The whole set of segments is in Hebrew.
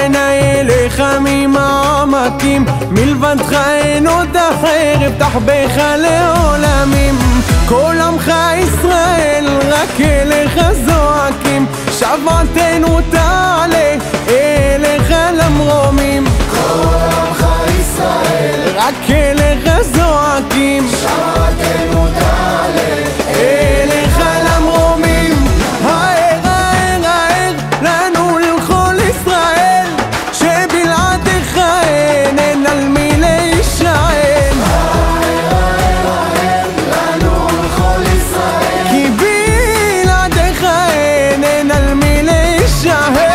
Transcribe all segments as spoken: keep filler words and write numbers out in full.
עיניי אליך ממעמקים, מלבדך אין עוד אחר, אבטח בך לעולמים. כל עמך ישראל רק אליך זועקים, שבתנו תעלה אליך למרומים. כל עמך ישראל רק אליך זועקים, שבתנו תעלה אליך למרומים. הער הער הער לנו לכל ישראל, שבלעדיך אין אין על מי להישען. הער הער הער לנו לכל ישראל, כי בלעדיך אין אין על מי להישען.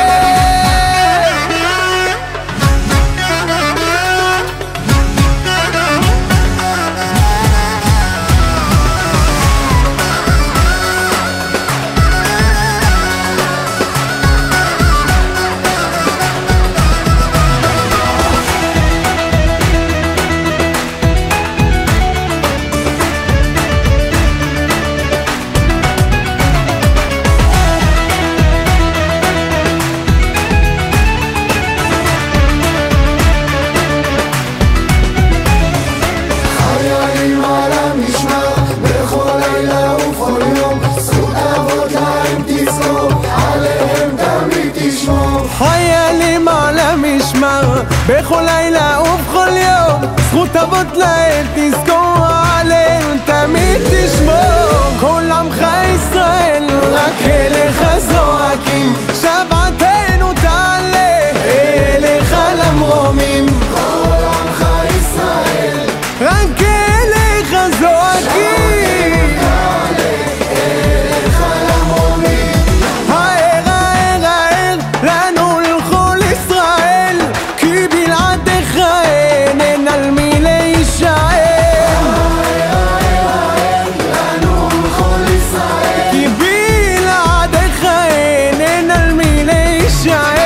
חיילים על המשמר בכל לילה ובכל יום, זכות אבות להם תזכור, עליהם תמיד תשמור. כל עמך ישראל רק אליך זועקים, שבתנו תעלה אליך למרומים. כל עמך ישראל רק אליך זועקים, תעלה אליך למרומים. הער הער הער לנו לכל ישראל, כי בלעדיך אין אין על מי להישען. הער הער הער לנו לכל ישראל, כי בלעדיך אין אין על מי להישען.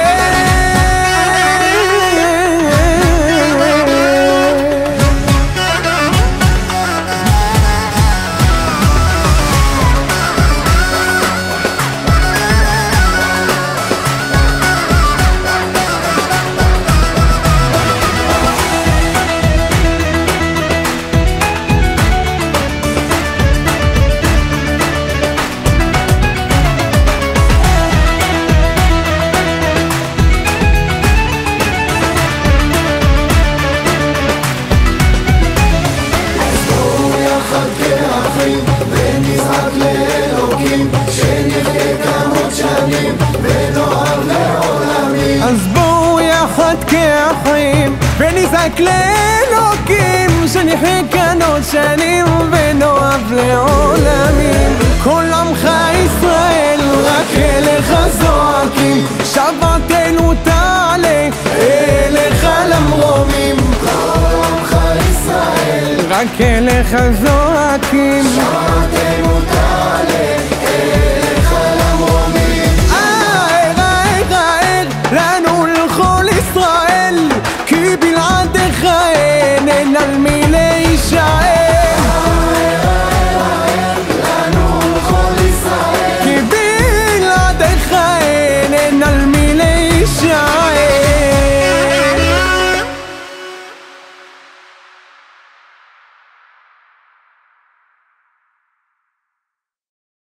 ונזעק לאלוקים, שנחיה כאן עוד שנים ונאהב לעולמים. אז בואו יחד כאחים ונזעק לאלוקים, שנחיה כאן עוד שנים ונאהב לעולמים. כל עמך ישראל רק אליך זועקים, שבתנו תעלה אליך למרומים. כל עמך ישראל רק אליך זועקים, שבתנו תעלה